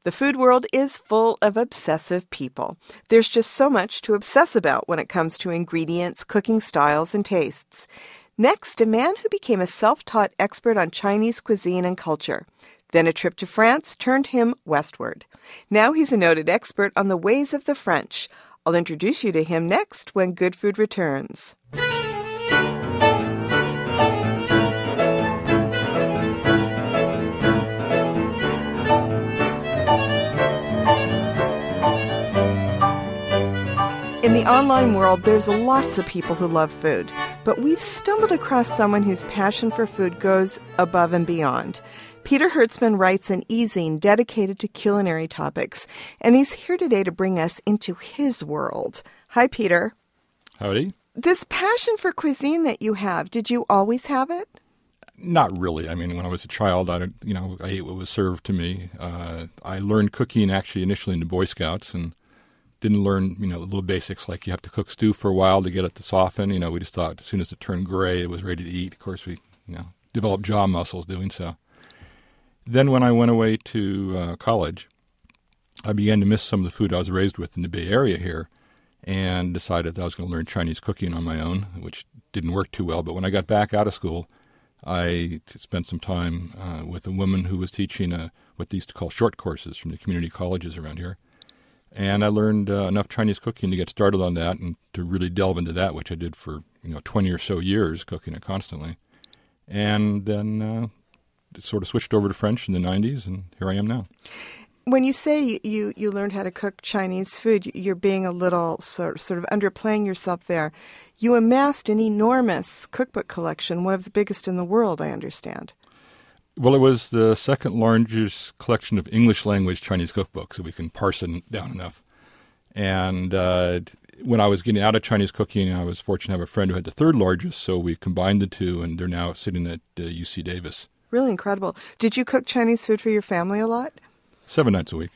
The food world is full of obsessive people. There's just so much to obsess about when it comes to ingredients, cooking styles, and tastes. Next, a man who became a self-taught expert on Chinese cuisine and culture. Then a trip to France turned him westward. Now he's a noted expert on the ways of the French. I'll introduce you to him next when Good Food returns. In the online world, there's lots of people who love food, but we've stumbled across someone whose passion for food goes above and beyond. Peter Hertzman writes an e-zine dedicated to culinary topics, and he's here today to bring us into his world. Hi, Peter. Howdy. This passion for cuisine that you have, did you always have it? Not really. I mean, when I was a child, I ate what was served to me. I learned cooking actually initially in the Boy Scouts and didn't learn, the little basics like you have to cook stew for a while to get it to soften. We just thought as soon as it turned gray, it was ready to eat. Of course, we, developed jaw muscles doing so. Then when I went away to college, I began to miss some of the food I was raised with in the Bay Area here and decided that I was going to learn Chinese cooking on my own, which didn't work too well. But when I got back out of school, I spent some time with a woman who was teaching what they used to call short courses from the community colleges around here. And I learned enough Chinese cooking to get started on that and to really delve into that, which I did for 20 or so years, cooking it constantly. And then sort of switched over to French in the 90s, and here I am now. When you say you learned how to cook Chinese food, you're being a little sort of underplaying yourself there. You amassed an enormous cookbook collection, one of the biggest in the world, I understand. Well, it was the second largest collection of English language Chinese cookbooks, so we can parse it down enough. And when I was getting out of Chinese cooking, I was fortunate to have a friend who had the third largest, so we combined the two, and they're now sitting at UC Davis. Really incredible. Did you cook Chinese food for your family a lot? 7 nights a week.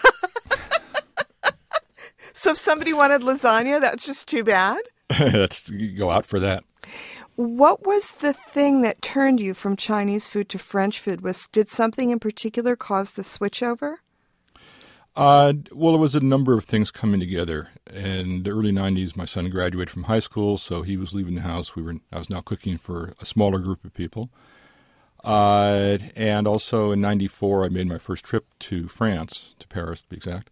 So if somebody wanted lasagna, that's just too bad? You go out for that. What was the thing that turned you from Chinese food to French food? Did something in particular cause the switchover? Well, it was a number of things coming together. In the early 90s, my son graduated from high school, so he was leaving the house. I was now cooking for a smaller group of people. And also in 94, I made my first trip to France, to Paris to be exact,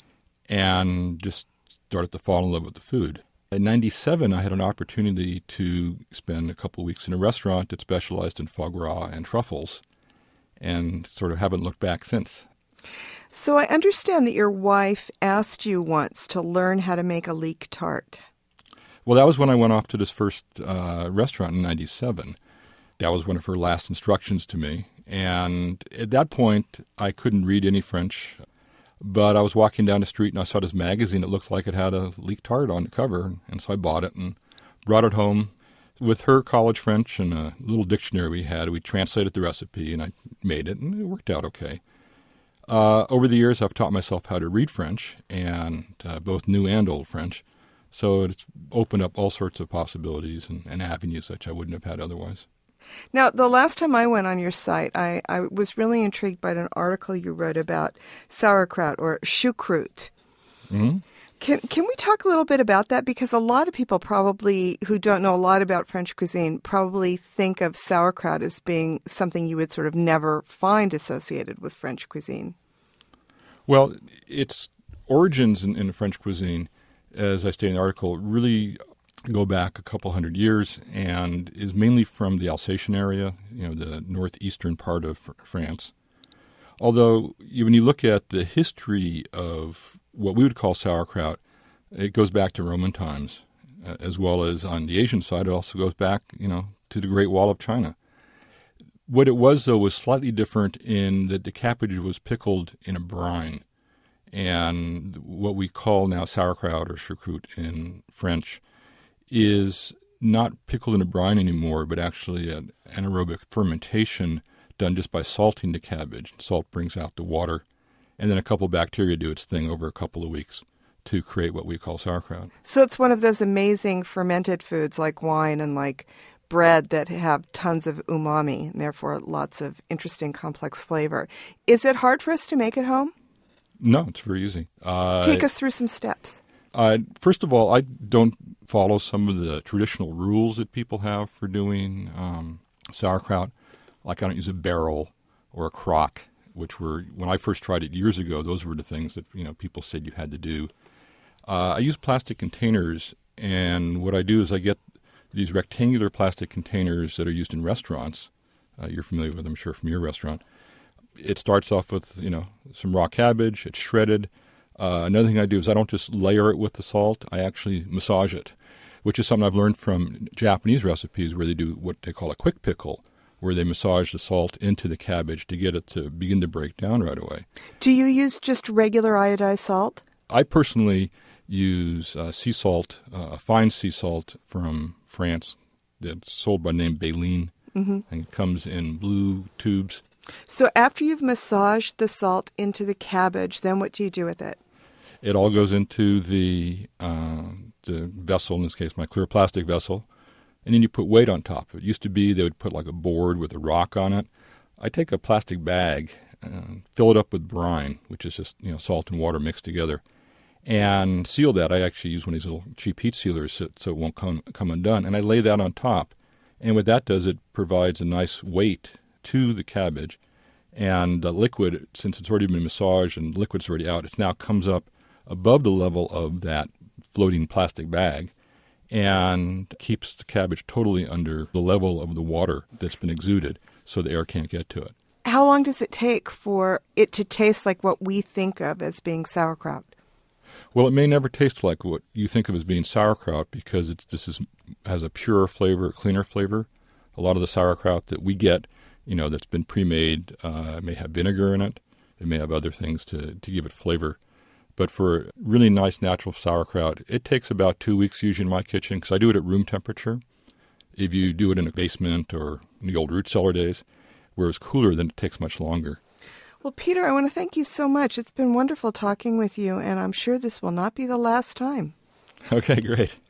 and just started to fall in love with the food. In 97, I had an opportunity to spend a couple of weeks in a restaurant that specialized in foie gras and truffles, and sort of haven't looked back since. So I understand that your wife asked you once to learn how to make a leek tart. Well, that was when I went off to this first restaurant in 97. That was one of her last instructions to me. And at that point, I couldn't read any French. But I was walking down the street and I saw this magazine that looked like it had a leek tart on the cover. And so I bought it and brought it home. With her college French and a little dictionary we had, we translated the recipe and I made it, and it worked out okay. Over the years, I've taught myself how to read French, and both New and Old French. So it's opened up all sorts of possibilities and avenues that I wouldn't have had otherwise. Now, the last time I went on your site, I was really intrigued by an article you wrote about sauerkraut or choucroute. Mm-hmm. Can we talk a little bit about that? Because a lot of people probably who don't know a lot about French cuisine probably think of sauerkraut as being something you would sort of never find associated with French cuisine. Well, its origins in French cuisine, as I state in the article, really go back a couple hundred years and is mainly from the Alsatian area, the northeastern part of France. Although when you look at the history of what we would call sauerkraut, it goes back to Roman times, as well as on the Asian side, it also goes back, to the Great Wall of China. What it was, though, was slightly different in that the cabbage was pickled in a brine. And what we call now sauerkraut or choucroute in French is not pickled in a brine anymore, but actually an anaerobic fermentation done just by salting the cabbage. Salt brings out the water, and then a couple of bacteria do its thing over a couple of weeks to create what we call sauerkraut. So it's one of those amazing fermented foods like wine and like bread that have tons of umami and therefore lots of interesting complex flavor. Is it hard for us to make at home? No, it's very easy. Take us through some steps. First of all, I don't follow some of the traditional rules that people have for doing sauerkraut. Like I don't use a barrel or a crock, which were, when I first tried it years ago, those were the things that people said you had to do. I use plastic containers, and what I do is I get these rectangular plastic containers that are used in restaurants. You're familiar with them, I'm sure, from your restaurant. It starts off with, some raw cabbage. It's shredded. Another thing I do is I don't just layer it with the salt. I actually massage it, which is something I've learned from Japanese recipes where they do what they call a quick pickle, where they massage the salt into the cabbage to get it to begin to break down right away. Do you use just regular iodized salt? I personally use sea salt, a fine sea salt from France that's sold by the name Baleen, and it comes in blue tubes. So after you've massaged the salt into the cabbage, then what do you do with it? It all goes into the vessel, in this case my clear plastic vessel, and then you put weight on top of it. It used to be they would put like a board with a rock on it. I take a plastic bag, fill it up with brine, which is just salt and water mixed together, and seal that. I actually use one of these little cheap heat sealers so it won't come undone, and I lay that on top. And what that does, it provides a nice weight to the cabbage, and the liquid, since it's already been massaged and liquid's already out, it now comes up above the level of that floating plastic bag and keeps the cabbage totally under the level of the water that's been exuded so the air can't get to it. How long does it take for it to taste like what we think of as being sauerkraut? Well, it may never taste like what you think of as being sauerkraut because has a purer flavor, a cleaner flavor. A lot of the sauerkraut that we get, that's been pre-made may have vinegar in it. It may have other things to give it flavor. But for really nice natural sauerkraut, it takes about 2 weeks usually in my kitchen because I do it at room temperature. If you do it in a basement or in the old root cellar days, where it's cooler, then it takes much longer. Well, Peter, I want to thank you so much. It's been wonderful talking with you, and I'm sure this will not be the last time. Okay, great.